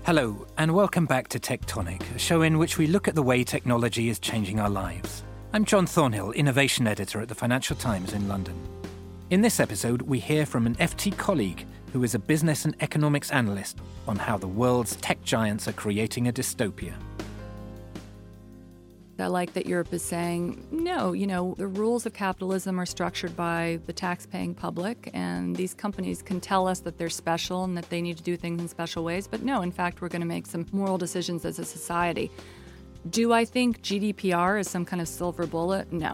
Hello, and welcome back to Tectonic, a show in which we look at the way technology is changing our lives. I'm John Thornhill, Innovation Editor at the Financial Times in London. In this episode, we hear from an FT colleague who is a business and economics analyst on how the world's tech giants are creating a dystopia. I like that Europe is saying, no, the rules of capitalism are structured by the tax-paying public, and these companies can tell us that they're special and that they need to do things in special ways. But no, in fact, we're going to make some moral decisions as a society. Do I think GDPR is some kind of silver bullet? No.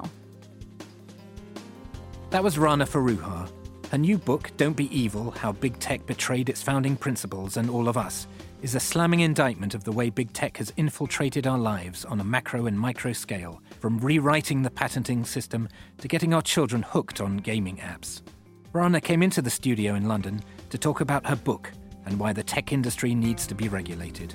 That was Rana Foroohar. Her new book, Don't Be Evil, How Big Tech Betrayed Its Founding Principles and All of Us, is a slamming indictment of the way big tech has infiltrated our lives on a macro and micro scale, from rewriting the patenting system to getting our children hooked on gaming apps. Rana came into the studio in London to talk about her book and why the tech industry needs to be regulated.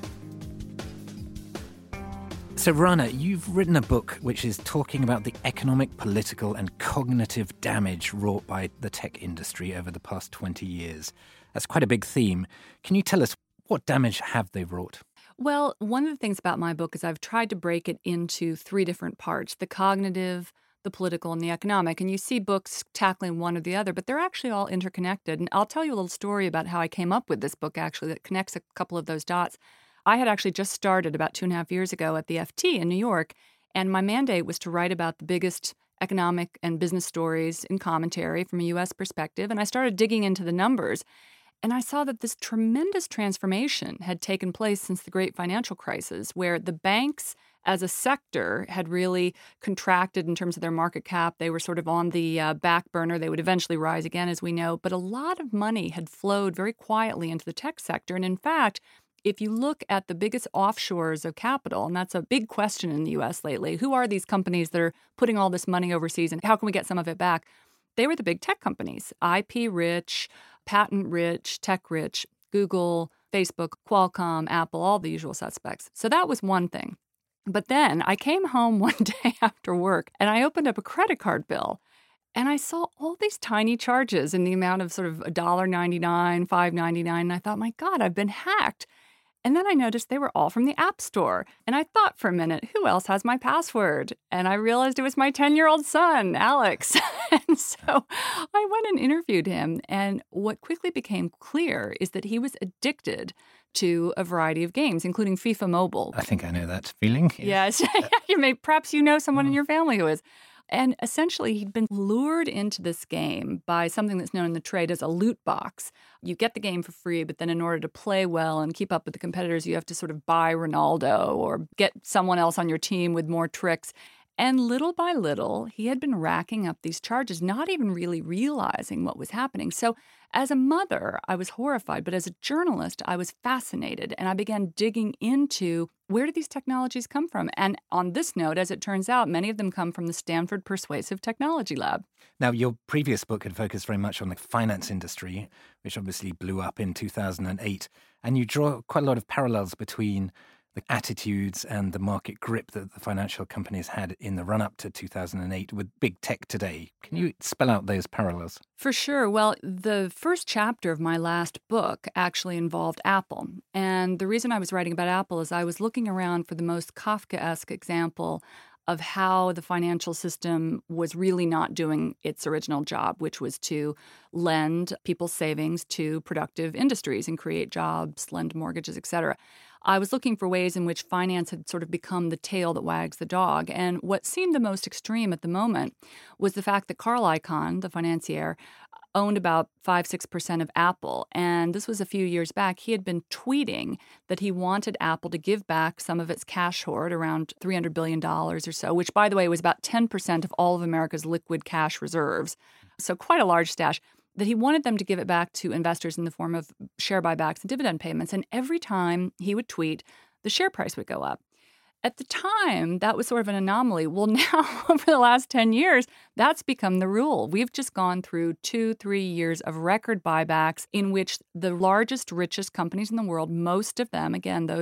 So Rana, you've written a book which is talking about the economic, political and cognitive damage wrought by the tech industry over the past 20 years. That's quite a big theme. Can you tell us, what damage have they wrought? Well, one of the things about my book is I've tried to break it into three different parts: the cognitive, the political, and the economic. And you see books tackling one or the other, but they're actually all interconnected. And I'll tell you a little story about how I came up with this book, actually, that connects a couple of those dots. I had actually just started about 2.5 years ago at the FT in New York, and my mandate was to write about the biggest economic and business stories in commentary from a U.S. perspective. And I started digging into the numbers. And I saw that this tremendous transformation had taken place since the great financial crisis, where the banks as a sector had really contracted in terms of their market cap. They were sort of on the back burner. They would eventually rise again, as we know. But a lot of money had flowed very quietly into the tech sector. And in fact, if you look at the biggest offshores of capital, and that's a big question in the U.S. lately, who are these companies that are putting all this money overseas and how can we get some of it back? They were the big tech companies, IP-rich, patent-rich, tech-rich, Google, Facebook, Qualcomm, Apple, all the usual suspects. So that was one thing. But then I came home one day after work and I opened up a credit card bill and I saw all these tiny charges in the amount of sort of $1.99, $5.99. And I thought, my God, I've been hacked. And then I noticed they were all from the App Store. And I thought for a minute, who else has my password? And I realized it was my 10-year-old son, Alex. And so I went and interviewed him. And what quickly became clear is that he was addicted to a variety of games, including FIFA Mobile. I think I know that feeling. Yes. Perhaps you know someone in your family who is. And essentially, he'd been lured into this game by something that's known in the trade as a loot box. You get the game for free, but then in order to play well and keep up with the competitors, you have to sort of buy Ronaldo or get someone else on your team with more tricks. And little by little, he had been racking up these charges, not even really realizing what was happening. So as a mother, I was horrified, but as a journalist, I was fascinated. And I began digging into where do these technologies come from? And on this note, as it turns out, many of them come from the Stanford Persuasive Technology Lab. Now, your previous book had focused very much on the finance industry, which obviously blew up in 2008. And you draw quite a lot of parallels between the attitudes and the market grip that the financial companies had in the run-up to 2008 with big tech today. Can you spell out those parallels? For sure. Well, the first chapter of my last book actually involved Apple. And the reason I was writing about Apple is I was looking around for the most Kafkaesque example of how the financial system was really not doing its original job, which was to lend people's savings to productive industries and create jobs, lend mortgages, et cetera. I was looking for ways in which finance had sort of become the tail that wags the dog. And what seemed the most extreme at the moment was the fact that Carl Icahn, the financier, owned about 5-6% of Apple. And this was a few years back. He had been tweeting that he wanted Apple to give back some of its cash hoard, around $300 billion or so, which, by the way, was about 10% of all of America's liquid cash reserves. So quite a large stash. That he wanted them to give it back to investors in the form of share buybacks and dividend payments. And every time he would tweet, the share price would go up. At the time, that was sort of an anomaly. Well, now, over the last 10 years, that's become the rule. We've just gone through 2-3 years of record buybacks in which the largest, richest companies in the world, most of them, again, those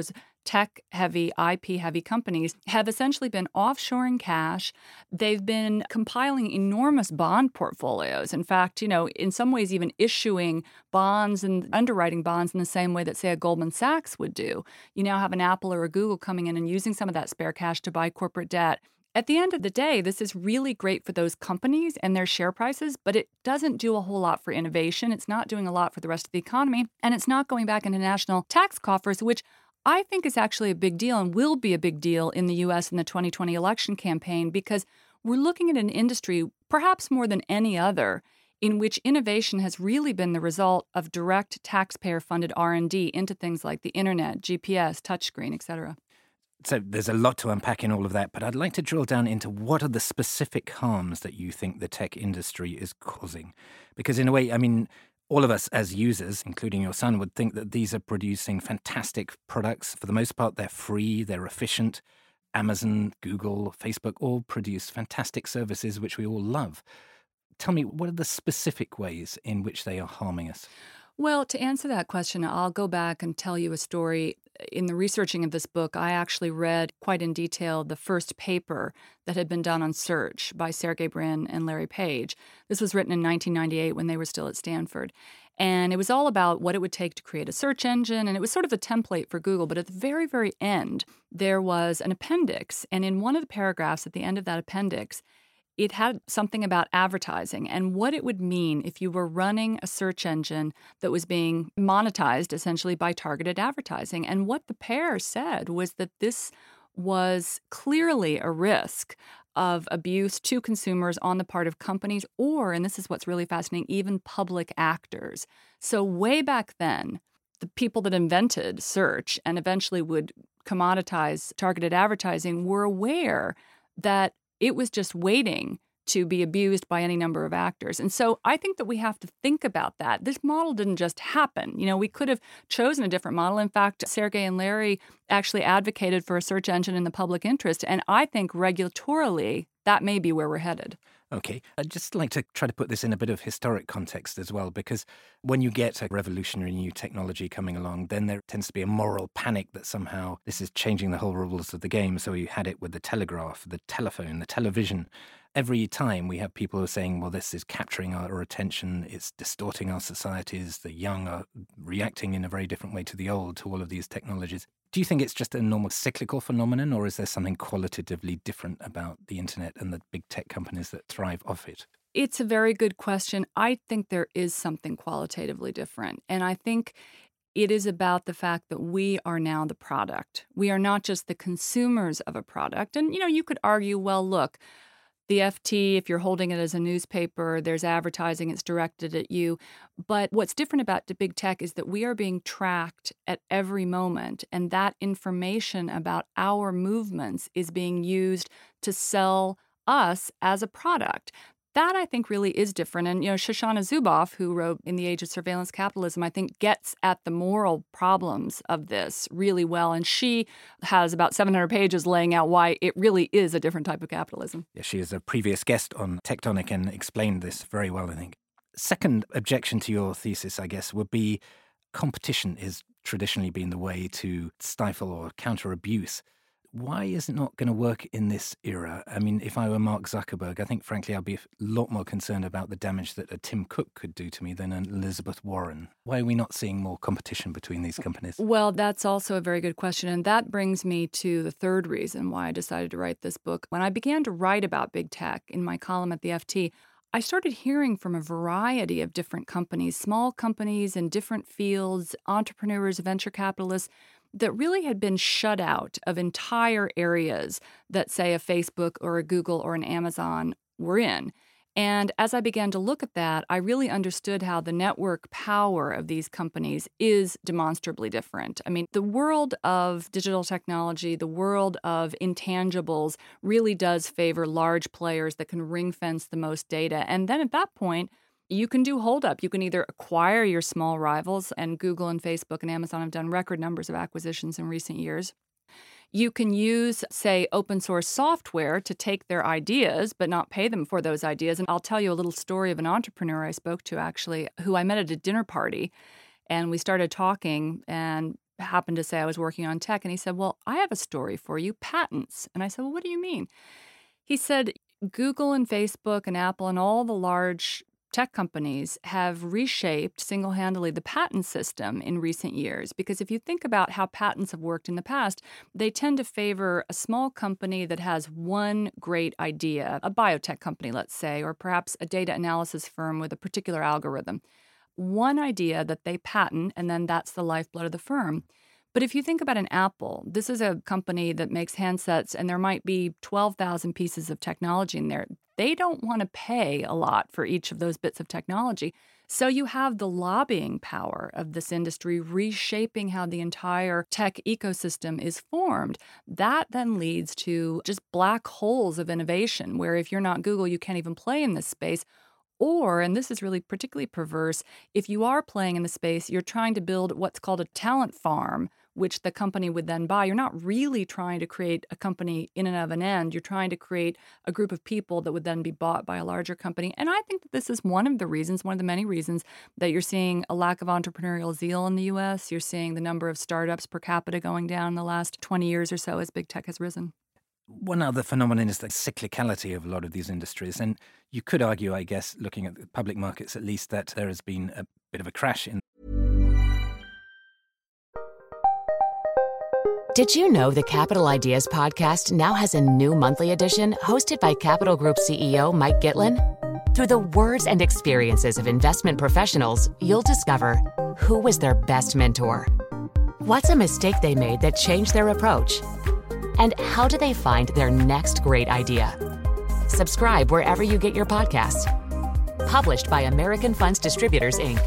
tech-heavy, IP-heavy companies have essentially been offshoring cash. They've been compiling enormous bond portfolios. In fact, in some ways even issuing bonds and underwriting bonds in the same way that, say, a Goldman Sachs would do. You now have an Apple or a Google coming in and using some of that spare cash to buy corporate debt. At the end of the day, this is really great for those companies and their share prices, but it doesn't do a whole lot for innovation. It's not doing a lot for the rest of the economy, and it's not going back into national tax coffers, which I think is actually a big deal and will be a big deal in the U.S. in the 2020 election campaign, because we're looking at an industry, perhaps more than any other, in which innovation has really been the result of direct taxpayer-funded R&D into things like the internet, GPS, touchscreen, et cetera. So there's a lot to unpack in all of that, but I'd like to drill down into what are the specific harms that you think the tech industry is causing. Because in a way, all of us as users, including your son, would think that these are producing fantastic products. For the most part, they're free, they're efficient. Amazon, Google, Facebook all produce fantastic services which we all love. Tell me, what are the specific ways in which they are harming us? Well, to answer that question, I'll go back and tell you a story. In the researching of this book, I actually read quite in detail the first paper that had been done on search by Sergey Brin and Larry Page. This was written in 1998 when they were still at Stanford. And it was all about what it would take to create a search engine. And it was sort of a template for Google. But at the very, very end, there was an appendix. And in one of the paragraphs at the end of that appendix, it had something about advertising and what it would mean if you were running a search engine that was being monetized essentially by targeted advertising. And what the pair said was that this was clearly a risk of abuse to consumers on the part of companies or, and this is what's really fascinating, even public actors. So way back then, the people that invented search and eventually would commoditize targeted advertising were aware that it was just waiting to be abused by any number of actors. And so I think that we have to think about that. This model didn't just happen. We could have chosen a different model. In fact, Sergey and Larry actually advocated for a search engine in the public interest. And I think regulatorily, that may be where we're headed. Okay. I'd just like to try to put this in a bit of historic context as well, because when you get a revolutionary new technology coming along, then there tends to be a moral panic that somehow this is changing the whole rules of the game. So you had it with the telegraph, the telephone, the television. Every time we have people who are saying, well, this is capturing our attention, it's distorting our societies, the young are reacting in a very different way to the old, to all of these technologies. Do you think it's just a normal cyclical phenomenon, or is there something qualitatively different about the internet and the big tech companies that thrive off it? It's a very good question. I think there is something qualitatively different. And I think it is about the fact that we are now the product. We are not just the consumers of a product. And, you could argue, well, look, the FT, if you're holding it as a newspaper, there's advertising, it's directed at you. But what's different about the big tech is that we are being tracked at every moment. And that information about our movements is being used to sell us as a product. That, I think, really is different. And, Shoshana Zuboff, who wrote In the Age of Surveillance Capitalism, I think gets at the moral problems of this really well. And she has about 700 pages laying out why it really is a different type of capitalism. Yeah, she is a previous guest on Tectonic and explained this very well, I think. Second objection to your thesis, I guess, would be competition is traditionally been the way to stifle or counter abuse. Why is it not going to work in this era? If I were Mark Zuckerberg, I think, frankly, I'd be a lot more concerned about the damage that a Tim Cook could do to me than an Elizabeth Warren. Why are we not seeing more competition between these companies? Well, that's also a very good question. And that brings me to the third reason why I decided to write this book. When I began to write about big tech in my column at the FT, I started hearing from a variety of different companies, small companies in different fields, entrepreneurs, venture capitalists, that really had been shut out of entire areas that, say, a Facebook or a Google or an Amazon were in. And as I began to look at that, I really understood how the network power of these companies is demonstrably different. The world of digital technology, the world of intangibles really does favor large players that can ring-fence the most data. And then at that point, you can do hold-up. You can either acquire your small rivals, and Google and Facebook and Amazon have done record numbers of acquisitions in recent years. You can use, say, open source software to take their ideas, but not pay them for those ideas. And I'll tell you a little story of an entrepreneur I spoke to, actually, who I met at a dinner party. And we started talking, and happened to say I was working on tech, and he said, well, I have a story for you, patents. And I said, well, what do you mean? He said, Google and Facebook and Apple and all the large tech companies have reshaped single-handedly the patent system in recent years. Because if you think about how patents have worked in the past, they tend to favor a small company that has one great idea, a biotech company, let's say, or perhaps a data analysis firm with a particular algorithm. One idea that they patent, and then that's the lifeblood of the firm. But if you think about an Apple, this is a company that makes handsets, and there might be 12,000 pieces of technology in there. They don't want to pay a lot for each of those bits of technology. So you have the lobbying power of this industry reshaping how the entire tech ecosystem is formed. That then leads to just black holes of innovation, where if you're not Google, you can't even play in this space. Or, and this is really particularly perverse, if you are playing in the space, you're trying to build what's called a talent farm, which the company would then buy. You're not really trying to create a company in and of an end. You're trying to create a group of people that would then be bought by a larger company. And I think that this is one of the reasons, one of the many reasons, that you're seeing a lack of entrepreneurial zeal in the U.S. You're seeing the number of startups per capita going down in the last 20 years or so as big tech has risen. One other phenomenon is the cyclicality of a lot of these industries. And you could argue, I guess, looking at the public markets at least, that there has been a bit of a crash in. Did you know the Capital Ideas podcast now has a new monthly edition hosted by Capital Group CEO Mike Gitlin? Through the words and experiences of investment professionals, you'll discover who was their best mentor, what's a mistake they made that changed their approach, and how do they find their next great idea. Subscribe wherever you get your podcasts. Published by American Funds Distributors, Inc.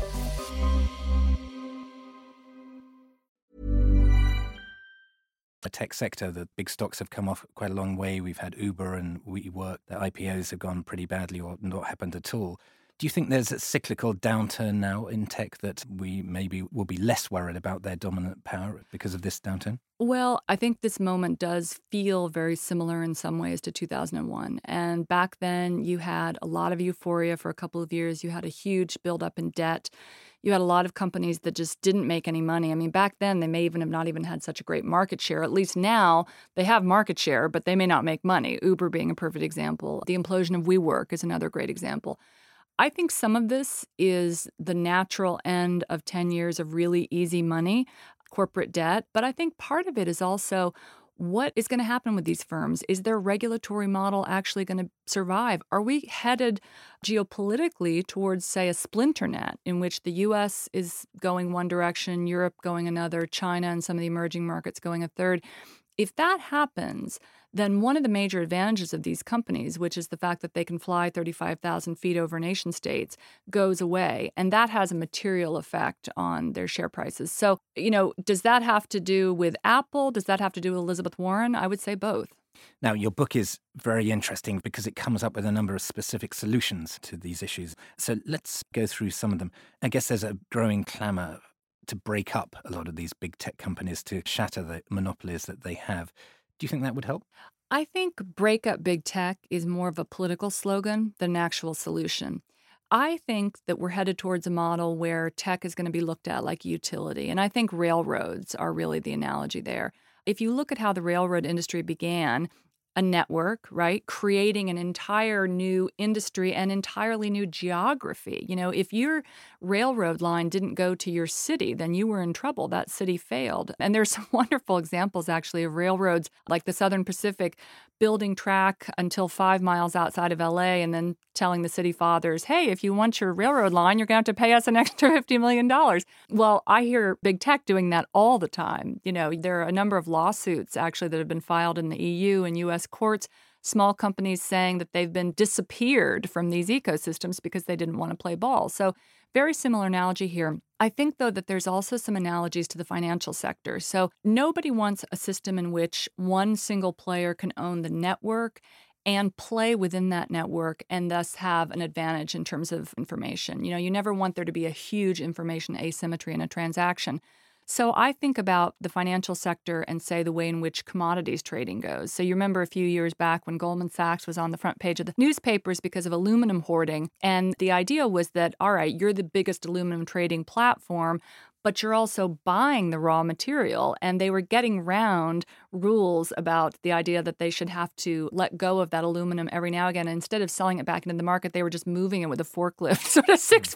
The tech sector, the big stocks have come off quite a long way. We've had Uber and WeWork. The IPOs have gone pretty badly or not happened at all. Do you think there's a cyclical downturn now in tech that we maybe will be less worried about their dominant power because of this downturn? Well, I think this moment does feel very similar in some ways to 2001. And back then, you had a lot of euphoria for a couple of years. You had a huge buildup in debt. You had a lot of companies that just didn't make any money. I mean, back then, they may even have not even had such a great market share. At least now, they have market share, but they may not make money. Uber being a perfect example. The implosion of WeWork is another great example. I think some of this is the natural end of 10 years of really easy money, corporate debt. But I think part of it is also what is going to happen with these firms? Is their regulatory model actually going to survive? Are we headed geopolitically towards, say, a splinter net in which the U.S. is going one direction, Europe going another, China and some of the emerging markets going a third? If that happens, then one of the major advantages of these companies, which is the fact that they can fly 35,000 feet over nation states, goes away. And that has a material effect on their share prices. So, does that have to do with Apple? Does that have to do with Elizabeth Warren? I would say both. Now, your book is very interesting because it comes up with a number of specific solutions to these issues. So let's go through some of them. I guess there's a growing clamor to break up a lot of these big tech companies, to shatter the monopolies that they have. Do you think that would help? I think break up big tech is more of a political slogan than an actual solution. I think that we're headed towards a model where tech is going to be looked at like a utility. And I think railroads are really the analogy there. If you look at how the railroad industry began, a network, right? Creating an entire new industry and entirely new geography. If your railroad line didn't go to your city, then you were in trouble. That city failed. And there's some wonderful examples, actually, of railroads like the Southern Pacific building track until 5 miles outside of L.A. and then telling the city fathers, hey, if you want your railroad line, you're going to have to pay us an extra $50 million. Well, I hear big tech doing that all the time. There are a number of lawsuits, actually, that have been filed in the EU and U.S. courts, small companies saying that they've been disappeared from these ecosystems because they didn't want to play ball. So very similar analogy here. I think, though, that there's also some analogies to the financial sector. So nobody wants a system in which one single player can own the network and play within that network and thus have an advantage in terms of information. You never want there to be a huge information asymmetry in a transaction. So I think about the financial sector and say the way in which commodities trading goes. So you remember a few years back when Goldman Sachs was on the front page of the newspapers because of aluminum hoarding. And the idea was that, all right, you're the biggest aluminum trading platform, but you're also buying the raw material. And they were getting round rules about the idea that they should have to let go of that aluminum every now and again. And instead of selling it back into the market, they were just moving it with a forklift sort of 6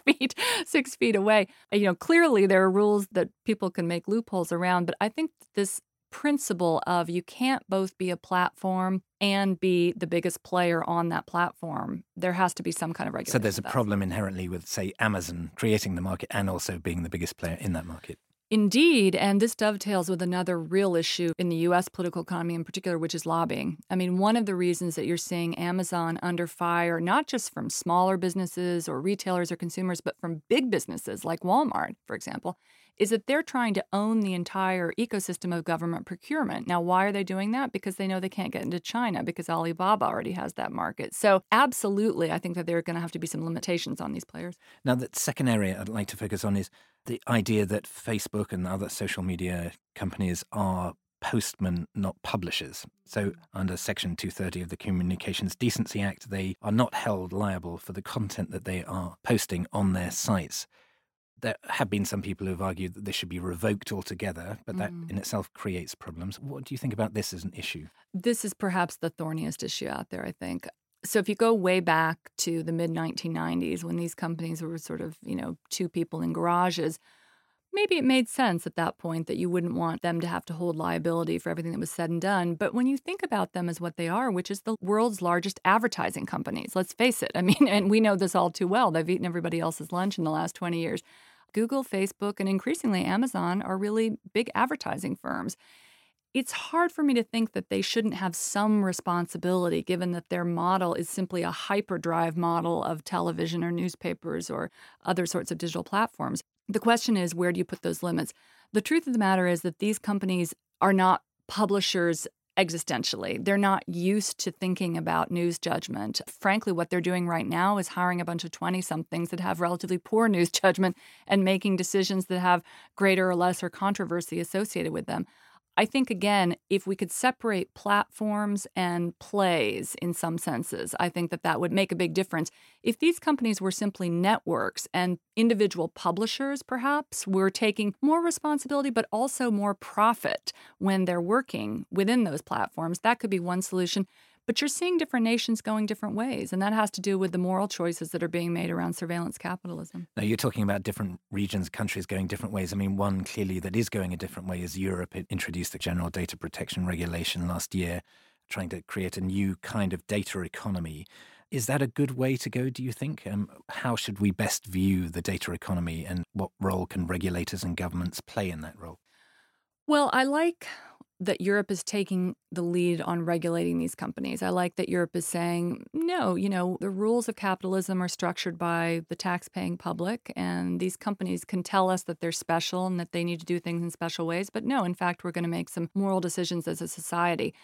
feet away. Clearly there are rules that people can make loopholes around, but I think this principle of you can't both be a platform and be the biggest player on that platform. There has to be some kind of regulation. So there's a problem inherently with, say, Amazon creating the market and also being the biggest player in that market. Indeed, and this dovetails with another real issue in the U.S. political economy in particular, which is lobbying. I mean, one of the reasons that you're seeing Amazon under fire, not just from smaller businesses or retailers or consumers, but from big businesses like Walmart, for example, is that they're trying to own the entire ecosystem of government procurement. Now, why are they doing that? Because they know they can't get into China because Alibaba already has that market. So absolutely, I think that there are going to have to be some limitations on these players. Now, the second area I'd like to focus on is the idea that Facebook and other social media companies are postmen, not publishers. So under Section 230 of the Communications Decency Act, they are not held liable for the content that they are posting on their sites. There have been some people who have argued that this should be revoked altogether, but that in itself creates problems. What do you think about this as an issue? This is perhaps the thorniest issue out there, I think. So if you go way back to the mid-1990s when these companies were sort of, two people in garages, maybe it made sense at that point that you wouldn't want them to have to hold liability for everything that was said and done. But when you think about them as what they are, which is the world's largest advertising companies, let's face it. I mean, and we know this all too well. They've eaten everybody else's lunch in the last 20 years. Google, Facebook, and increasingly Amazon are really big advertising firms. It's hard for me to think that they shouldn't have some responsibility, given that their model is simply a hyperdrive model of television or newspapers or other sorts of digital platforms. The question is, where do you put those limits? The truth of the matter is that these companies are not publishers existentially. They're not used to thinking about news judgment. Frankly, what they're doing right now is hiring a bunch of 20-somethings that have relatively poor news judgment and making decisions that have greater or lesser controversy associated with them. I think, again, if we could separate platforms and plays in some senses, I think that would make a big difference. If these companies were simply networks and individual publishers, perhaps, were taking more responsibility but also more profit when they're working within those platforms, that could be one solution. But you're seeing different nations going different ways, and that has to do with the moral choices that are being made around surveillance capitalism. Now, you're talking about different regions, countries going different ways. I mean, one clearly that is going a different way is Europe. It introduced the General Data Protection Regulation last year, trying to create a new kind of data economy. Is that a good way to go, do you think? How should we best view the data economy, and what role can regulators and governments play in that role? Well, I like that Europe is taking the lead on regulating these companies. I like that Europe is saying, no, the rules of capitalism are structured by the tax-paying public, and these companies can tell us that they're special and that they need to do things in special ways. But no, in fact, we're going to make some moral decisions as a society.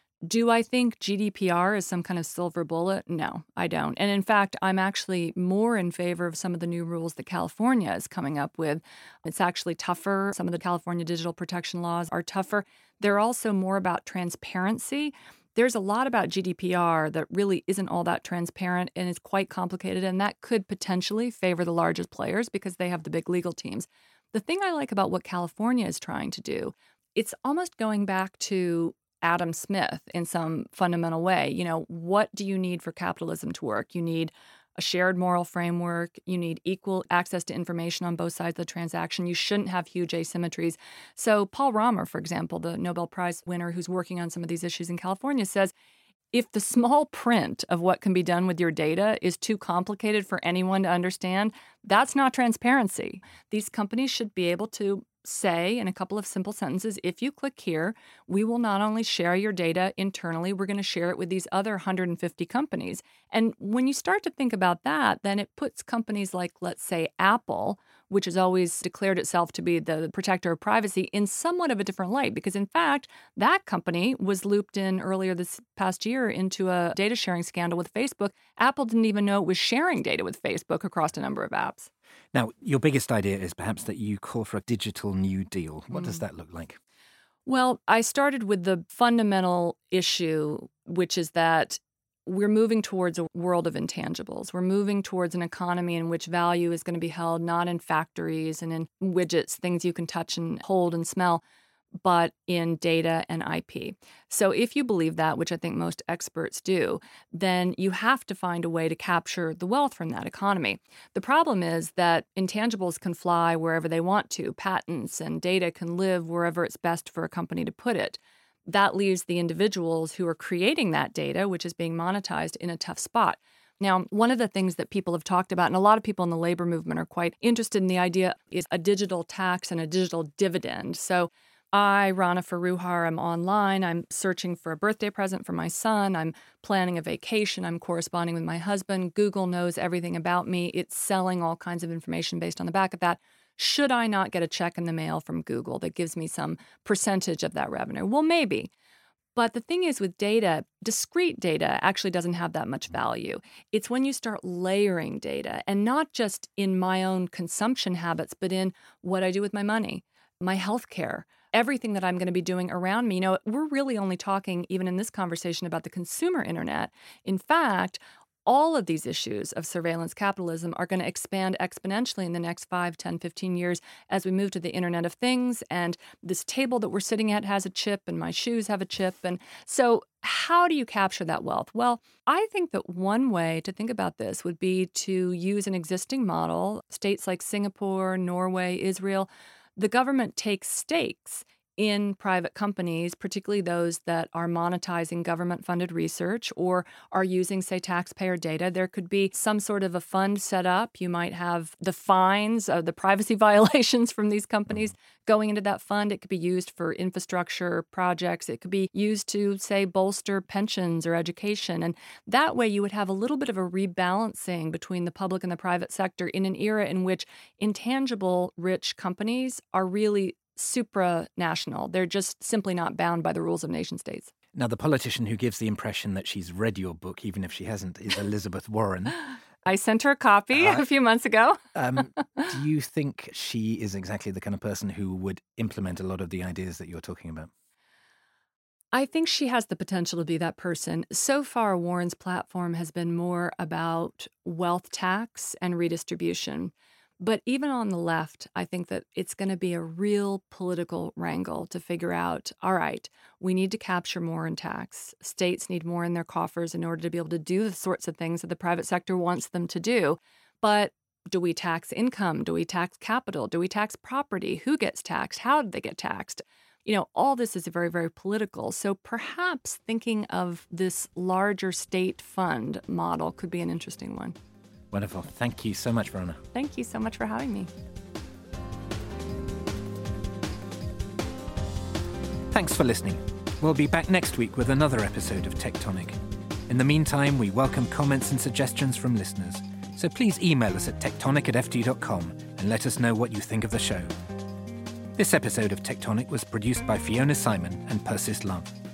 Do I think GDPR is some kind of silver bullet? No, I don't. And in fact, I'm actually more in favor of some of the new rules that California is coming up with. It's actually tougher. Some of the California digital protection laws are tougher. They're also more about transparency. There's a lot about GDPR that really isn't all that transparent and is quite complicated, and that could potentially favor the largest players because they have the big legal teams. The thing I like about what California is trying to do, it's almost going back to Adam Smith in some fundamental way. What do you need for capitalism to work? You need a shared moral framework. You need equal access to information on both sides of the transaction. You shouldn't have huge asymmetries. So Paul Romer, for example, the Nobel Prize winner who's working on some of these issues in California, says, if the small print of what can be done with your data is too complicated for anyone to understand, that's not transparency. These companies should be able to say in a couple of simple sentences, if you click here, we will not only share your data internally, we're going to share it with these other 150 companies. And when you start to think about that, then it puts companies like, let's say, Apple, which has always declared itself to be the protector of privacy, in somewhat of a different light. Because in fact, that company was looped in earlier this past year into a data sharing scandal with Facebook. Apple didn't even know it was sharing data with Facebook across a number of apps. Now, your biggest idea is perhaps that you call for a digital New Deal. What does that look like? Well, I started with the fundamental issue, which is that we're moving towards a world of intangibles. We're moving towards an economy in which value is going to be held not in factories and in widgets, things you can touch and hold and smell, but in data and IP. So if you believe that, which I think most experts do, then you have to find a way to capture the wealth from that economy. The problem is that intangibles can fly wherever they want to. Patents and data can live wherever it's best for a company to put it. That leaves the individuals who are creating that data, which is being monetized, in a tough spot. Now, one of the things that people have talked about, and a lot of people in the labor movement are quite interested in the idea, is a digital tax and a digital dividend. So I, Rana Foroohar, am online. I'm searching for a birthday present for my son. I'm planning a vacation. I'm corresponding with my husband. Google knows everything about me. It's selling all kinds of information based on the back of that. Should I not get a check in the mail from Google that gives me some percentage of that revenue? Well, maybe. But the thing is with data, discrete data actually doesn't have that much value. It's when you start layering data, and not just in my own consumption habits, but in what I do with my money, my healthcare, everything that I'm going to be doing around me. We're really only talking, even in this conversation, about the consumer internet. In fact, all of these issues of surveillance capitalism are going to expand exponentially in the next 5, 10, 15 years as we move to the Internet of Things. And this table that we're sitting at has a chip, and my shoes have a chip. And so how do you capture that wealth? Well, I think that one way to think about this would be to use an existing model. States like Singapore, Norway, Israel, the government takes stakes in private companies, particularly those that are monetizing government-funded research or are using, say, taxpayer data. There could be some sort of a fund set up. You might have the fines, the privacy violations from these companies going into that fund. It could be used for infrastructure projects. It could be used to, say, bolster pensions or education. And that way you would have a little bit of a rebalancing between the public and the private sector in an era in which intangible rich companies are really supranational. They're just simply not bound by the rules of nation states. Now, the politician who gives the impression that she's read your book, even if she hasn't, is Elizabeth Warren. I sent her a copy a few months ago. Do you think she is exactly the kind of person who would implement a lot of the ideas that you're talking about? I think she has the potential to be that person. So far, Warren's platform has been more about wealth tax and redistribution. But even on the left, I think that it's going to be a real political wrangle to figure out, all right, we need to capture more in tax. States need more in their coffers in order to be able to do the sorts of things that the private sector wants them to do. But do we tax income? Do we tax capital? Do we tax property? Who gets taxed? How do they get taxed? All this is very, very political. So perhaps thinking of this larger state fund model could be an interesting one. Wonderful. Thank you so much, Verona. Thank you so much for having me. Thanks for listening. We'll be back next week with another episode of Tectonic. In the meantime, we welcome comments and suggestions from listeners. So please email us at tectonic@ft.com and let us know what you think of the show. This episode of Tectonic was produced by Fiona Simon and Persis Love.